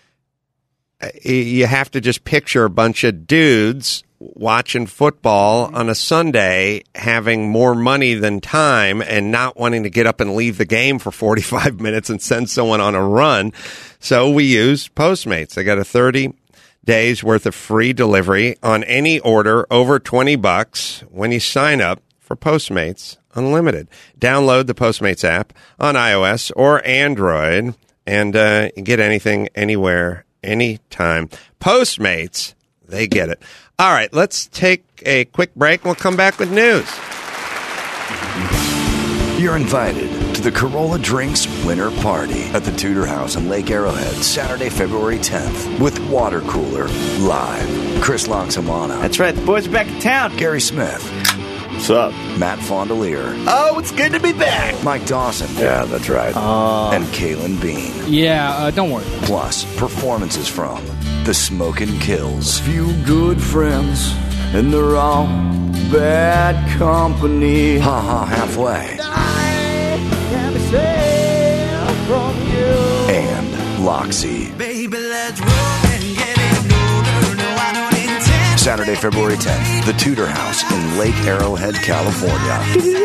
you have to just picture a bunch of dudes watching football on a Sunday, having more money than time and not wanting to get up and leave the game for forty-five minutes and send someone on a run. So we use Postmates. They got a thirty days worth of free delivery on any order over twenty bucks when you sign up for Postmates Unlimited. Download the Postmates app on iOS or Android and uh, get anything, anywhere, anytime. Postmates, they get it. All right, let's take a quick break and we'll come back with news. You're invited to the Corolla Drinks Winter Party at the Tudor House in Lake Arrowhead, Saturday, February tenth, with Water Cooler live. Chris Loxamana. That's right, the boys are back in town. Gary Smith. What's up? Matt Fondelier. Oh, it's good to be back. Mike Dawson. Yeah, that's right. Uh, and Kaylin Bean. Yeah, uh, don't worry. Plus, performances from The Smokin' Kills. Few good friends, and they're all bad company. Ha ha, halfway. And Loxy. Baby, let's roll and get it. No, no, no, I don't intend. Saturday, February tenth, the Tudor House in Lake Arrowhead, California.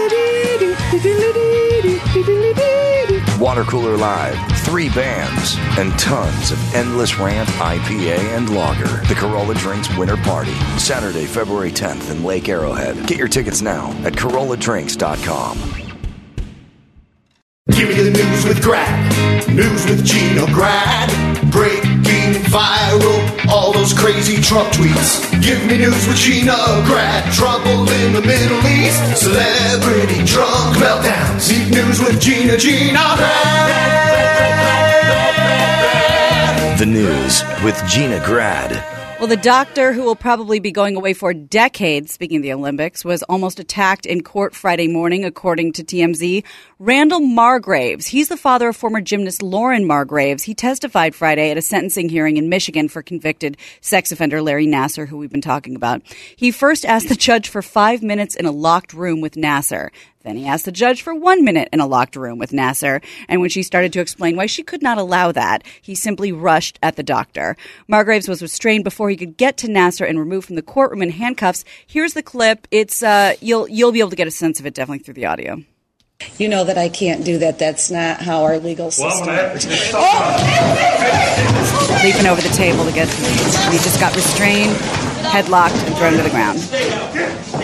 Water Cooler Live, three bands, and tons of endless rant, I P A, and lager. The Corolla Drinks Winter Party, Saturday, February tenth in Lake Arrowhead. Get your tickets now at Corolla Drinks dot com. Give me the news with Grad. News with Gina Grad. Breaking viral, all those crazy Trump tweets. Give me news with Gina Grad. Trouble in the Middle East. Celebrity drunk meltdowns. Deep news with Gina, Gina Grad. The news with Gina Grad. Well, the doctor who will probably be going away for decades, speaking of the Olympics, was almost attacked in court Friday morning, according to T M Z. Randall Margraves, he's the father of former gymnast Lauren Margraves. He testified Friday at a sentencing hearing in Michigan for convicted sex offender Larry Nassar, who we've been talking about. He first asked the judge for five minutes in a locked room with Nassar. Then he asked the judge for one minute in a locked room with Nassar, and when she started to explain why she could not allow that, he simply rushed at the doctor. Margraves was restrained before he could get to Nassar and removed from the courtroom in handcuffs. Here's the clip. It's uh, you'll you'll be able to get a sense of it definitely through the audio. You know that I can't do that. That's not how our legal system works. Oh! Leaping over the table to get to me. He just got restrained, headlocked, and thrown to the ground.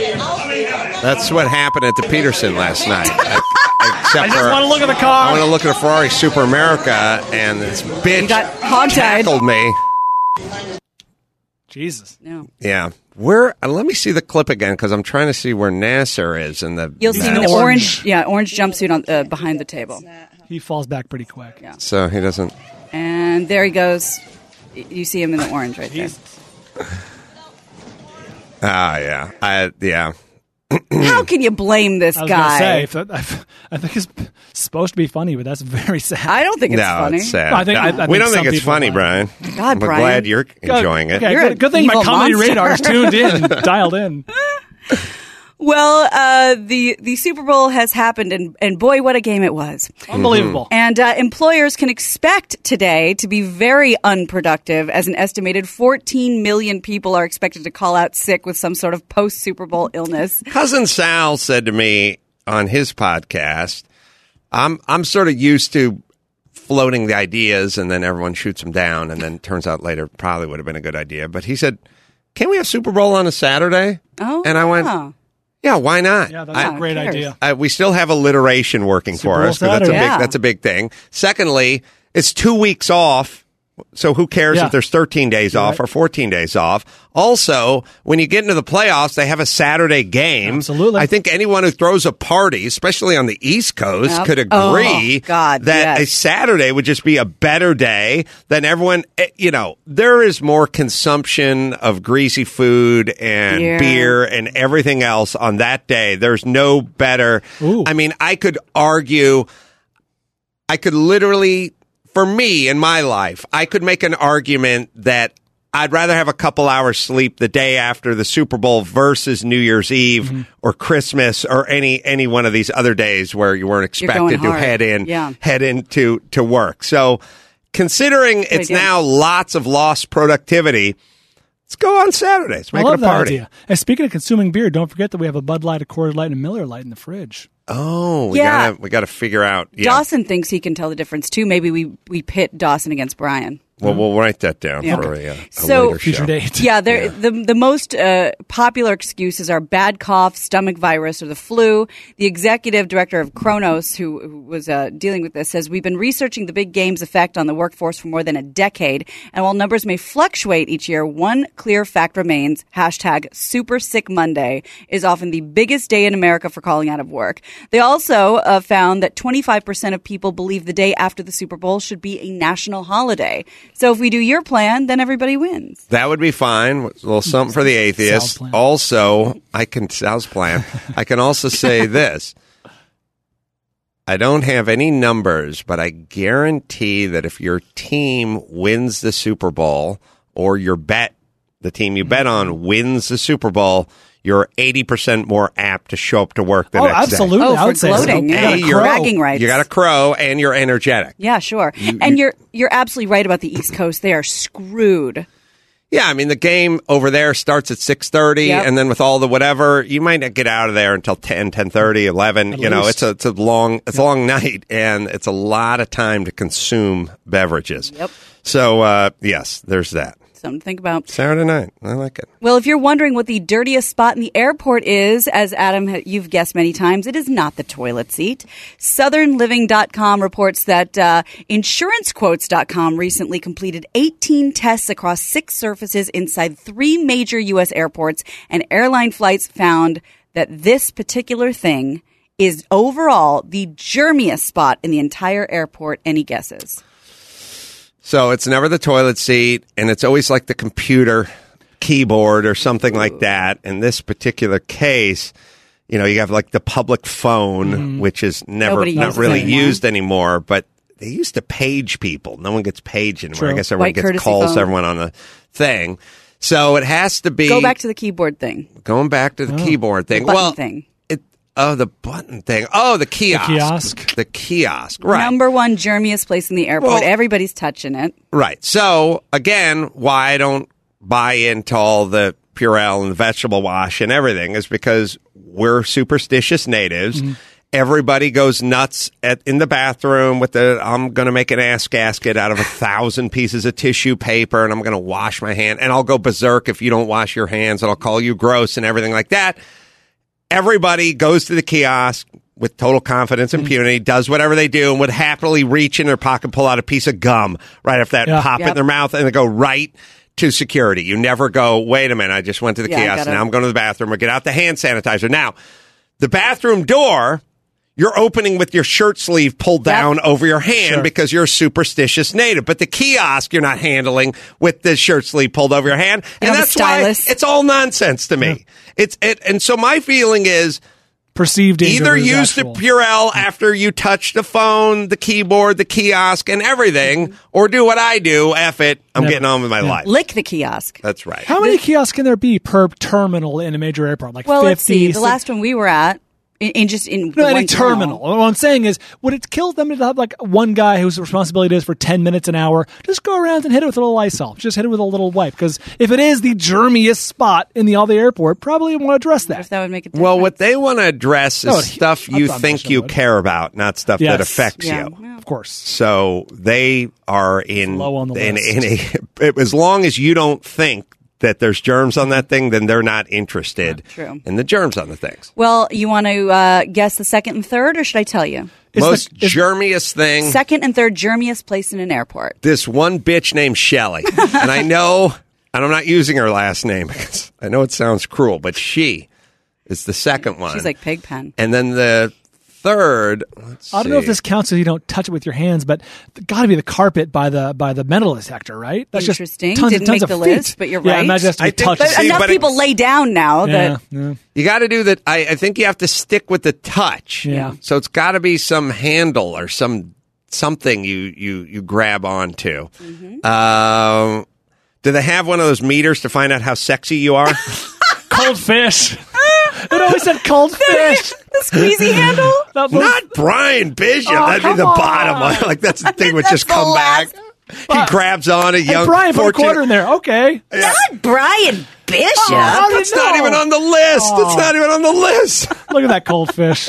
That's what happened at the Peterson last night. I, except I just for, want to look at the car. I want to look at a Ferrari Super America, and this bitch You got hog-tied. tackled me. Jesus. No. Yeah. Where? Uh, let me see the clip again because I'm trying to see where Nasser is in the. You'll see him in the orange, yeah, orange jumpsuit on uh, behind the table. He falls back pretty quick. Yeah. So he doesn't. And there he goes. Y- You see him in the orange right there. Ah, yeah. I yeah. How can you blame this I was guy? gonna say, if that, I, I think it's supposed to be funny, but that's very sad. I don't think it's no, funny. it's sad. No, I think- I- I we think don't think some it's people funny, like Brian. God, I'm Brian. glad you're enjoying it. Okay, You're good, good thing my an evil comedy monster. radar is tuned in, dialed in. Well, uh, the the Super Bowl has happened, and, and boy, what a game it was. Unbelievable. And uh, employers can expect today to be very unproductive, as an estimated fourteen million people are expected to call out sick with some sort of post-Super Bowl illness. Cousin Sal said to me on his podcast, I'm I'm sort of used to floating the ideas and then everyone shoots them down and then turns out later probably would have been a good idea. But he said, can we have Super Bowl on a Saturday? Oh, and I went, yeah. yeah, why not? Yeah, that's I- a great cares? idea. Uh, we still have alliteration working Super for Bowl us 'cause that's a Saturday. big Yeah. that's a big thing. Secondly, it's two weeks off. So who cares Yeah. if there's thirteen days off right. or fourteen days off? Also, when you get into the playoffs, they have a Saturday game. Absolutely. I think anyone who throws a party, especially on the East Coast, Yep. could agree Oh, God, that yes. a Saturday would just be a better day than everyone. eh, You know, there is more consumption of greasy food and Beer. beer and everything else on that day. There's no better. Ooh. I mean, I could argue, I could literally, for me in my life, I could make an argument that I'd rather have a couple hours sleep the day after the Super Bowl versus New Year's Eve Mm-hmm. or Christmas or any any one of these other days where you weren't You're going expected to hard. head in Yeah. head into to work. So, considering it's idea. now lots of lost productivity, let's go on Saturday. Let's I make love it a that party. idea. And speaking of consuming beer, don't forget that we have a Bud Light, a Coors Light, and a Miller Light in the fridge. Oh, we Yeah. gotta we gotta figure out. Yeah. Dawson thinks he can tell the difference too. Maybe we, we pit Dawson against Brian. Well, we'll write that down Yeah. for a, a So- later Future show. date. Yeah, they're- the the most uh, popular excuses are bad cough, stomach virus, or the flu. The executive director of Kronos, who, who was uh, dealing with this, says we've been researching the big game's effect on the workforce for more than a decade, and while numbers may fluctuate each year, one clear fact remains: hashtag Super Sick Monday is often the biggest day in America for calling out of work. They also uh, found that twenty-five percent of people believe the day after the Super Bowl should be a national holiday. So if we do your plan, then everybody wins. That would be fine. A little something for the atheists. Sal's plan. Also, I can Sal's plan. I can also say this. I don't have any numbers, but I guarantee that if your team wins the Super Bowl or your bet, the team you bet on wins the Super Bowl, you're eighty percent more apt to show up to work the Oh, next absolutely. Oh, I for would say so. gloating, You yeah. got a Hey, crow. you're- Bragging rights. day. You got a crow and you're energetic. Yeah, sure. and you're you're absolutely right about the East Coast. They are screwed. Yeah, I mean the game over there starts at six thirty, Yep. and then with all the whatever, you might not get out of there until ten, ten thirty, eleven. At You know, least. it's a it's a long it's a long night, and it's a lot of time to consume beverages. Yep. So uh, yes, there's that. Something to think about. Saturday night, I like it. Well, if you're wondering what the dirtiest spot in the airport is, as Adam, ha- you've guessed many times, it is not the toilet seat. Southern Living dot com reports that uh, Insurance Quotes dot com recently completed eighteen tests across six surfaces inside three major U S airports, and airline flights found that this particular thing is overall the germiest spot in the entire airport. Any guesses? So it's never the toilet seat, and it's always like the computer keyboard or something like that. In this particular case, you know, you have like the public phone, which is never Nobody not uses really anymore. used anymore, but they used to page people. No one gets paged anymore. True. I guess everyone White gets courtesy calls phone. everyone on the thing. So it has to be Go back to the keyboard thing. going back to the keyboard thing. The button well, thing. It, oh, the button thing. Oh, the kiosk. kiosk. The kiosk. Right. Number one germiest place in the airport. Well- Everybody's touching it. Right. So again, why I don't buy into all the Purell and vegetable wash and everything is because we're superstitious natives. Mm-hmm. Everybody goes nuts at in the bathroom with the I'm going to make an ass gasket out of a thousand pieces of tissue paper and I'm going to wash my hand and I'll go berserk if you don't wash your hands and I'll call you gross and everything like that. everybody goes to the kiosk with total confidence and impunity, does whatever they do, and would happily reach in their pocket, pull out a piece of gum right after that, Yeah. pop it Yep. in their mouth, and they go right to security. You never go, wait a minute, I just went to the Yeah, I kiosk, gotta- now I'm going to the bathroom, or get out the hand sanitizer. Now, the bathroom door, you're opening with your shirt sleeve pulled down over your hand Sure. because you're a superstitious native. But the kiosk, you're not handling with the shirt sleeve pulled over your hand. You And have a that's why stylus. it's all nonsense to me. It's it, And so my feeling is, Perceived danger either is use the actual. Purell after you touch the phone, the keyboard, the kiosk, and everything, or do what I do. F it. I'm Never. getting on with my Yeah. life. Lick the kiosk. That's right. How many kiosks can there be per terminal in a major airport? Like Well, fifty? let's see. The six- last one we were at, in, in just in the No, any one terminal. What I'm saying is, would it kill them to have like one guy whose responsibility is for ten minutes an hour? Just go around and hit it with a little Lysol. Just hit it with a little wipe. Because if it is the germiest spot in the all the airport, probably want to address that. If that would make a difference. Well, what they want to address is Oh, stuff I you thought think Michelle you would. care about, not stuff Yes. that affects Yeah. you. Of course. So they are in, low on the in, list. in a, as long as you don't think that there's germs on that thing, then they're not interested True. in the germs on the things. Well, you want to uh, guess the second and third, or should I tell you? Is Most the- is- germiest thing, Second and third germiest place in an airport. this one bitch named Shelly. And I know, and I'm not using her last name because I know it sounds cruel, but she is the second one. She's like Pigpen. And then the third, let's I don't know if see. this counts if you don't touch it with your hands, but got to be the carpet by the by the metal detector, right? That's Interesting. just tons Didn't and tons make of the feet. list, but you're Yeah, right. imagine it has to I be think touched. that- But See, enough but it- people lay down now yeah, that yeah. You got to do that. I, I think you have to stick with the touch. Yeah. So it's got to be some handle or some something you you you grab onto. Mm-hmm. Um, do they have one of those meters to find out how sexy you are? Cold fish. It always said cold fish. the squeezy handle. That was- Not Brian Bishop. Oh, That'd be come the on. bottom. Like that's the thing would That's just the come back. last- He grabs on a Hey, young Brian, put a fortune- quarter in there. Okay. Not Brian Bishop. Oh, how did That's you not know? even on the list. It's not even on the list. Look at that cold fish.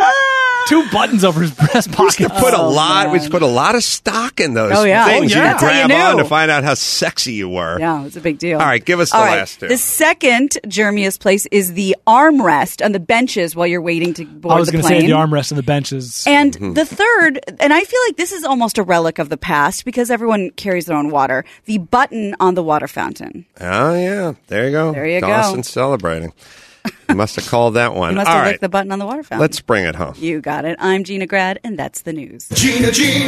Two buttons over his breast We used to pocket. put a Oh, lot. We man. used to put a lot of stock in those Oh, yeah. things Oh, yeah. you That's how you grab on knew. to find out how sexy you were. Yeah, it's a big deal. All right, give us the All right, last two. The second germiest place is the armrest on the benches while you're waiting to board I was the going to plane. say the armrest and the benches. And Mm-hmm. the third, and I feel like this is almost a relic of the past because everyone carries their own water, the button on the water fountain. Oh, yeah. There you go. There you go. Dawson's celebrating. You must have called that one. You must All have right. licked the button on the water fountain. Let's bring it home. You got it. I'm Gina Grad, and that's the news. Gina, Gina,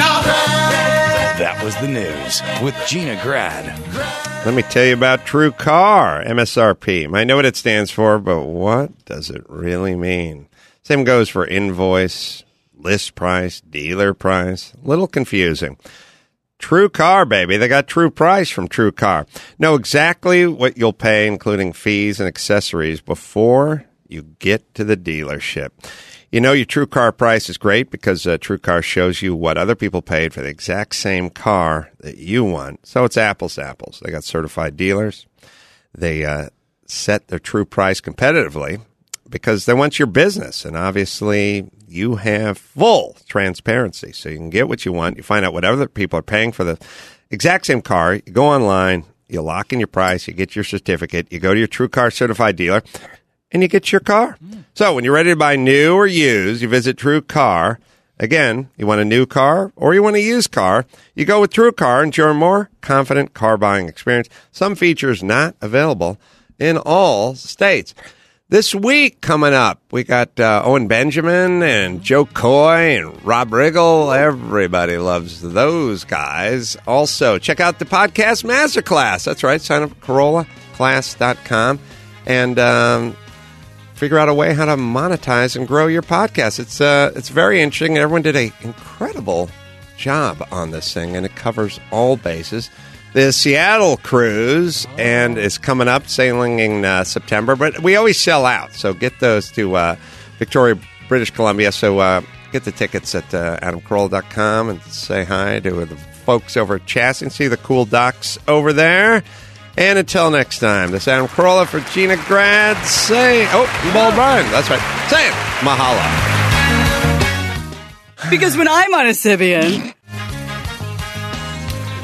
Grad. That was the news with Gina Grad. Let me tell you about True Car, M S R P. I know what it stands for, but what does it really mean? Same goes for invoice, list price, dealer price. A little confusing. True Car, baby. They got True Price from True Car. Know exactly what you'll pay, including fees and accessories, before you get to the dealership. You know your True Car price is great because uh, True Car shows you what other people paid for the exact same car that you want. So it's apples to apples. They got certified dealers. They uh, set their true price competitively because they want your business. And obviously, you have full transparency. So you can get what you want. You find out what other people are paying for the exact same car. You go online. You lock in your price. You get your certificate. You go to your True Car certified dealer, and you get your car. Mm. So when you're ready to buy new or used, you visit True Car. Again, you want a new car or you want a used car, you go with True Car and enjoy a more confident car buying experience. Some features not available in all states. This week coming up, we got uh, Owen Benjamin and Joe Coy and Rob Riggle. Everybody loves those guys. Also, check out the podcast masterclass. That's right. Sign up at Corolla Class dot com and um, figure out a way how to monetize and grow your podcast. It's uh, it's very interesting. Everyone did an incredible job on this thing, and it covers all bases. The Seattle cruise and is coming up, sailing in uh, September, but we always sell out. So get those to uh, Victoria, British Columbia. So uh, get the tickets at uh, adam carolla dot com and say hi to the folks over at Chassis and see the cool docks over there. And until next time, this is Adam Carolla for Gina Grad. Say, oh, and Bald Brian. That's right. Say it. Mahalo. Because when I'm on a Sibian...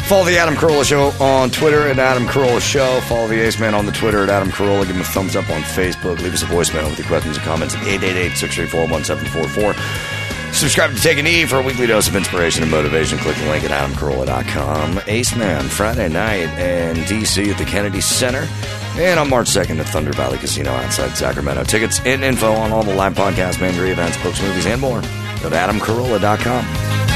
Follow the Adam Carolla Show on Twitter at Adam Carolla Show. Follow the Ace Man on the Twitter at Adam Carolla. Give him a thumbs up on Facebook. Leave us a voicemail with your questions and comments at eight eight eight, six three four, one seven four four. Subscribe to Take a Knee for a weekly dose of inspiration and motivation. Click the link at adam carolla dot com. Ace Man, Friday night in D C at the Kennedy Center. And on March second at Thunder Valley Casino outside Sacramento. Tickets and info on all the live podcasts, Mandry events, books, movies, and more. Go to adam carolla dot com.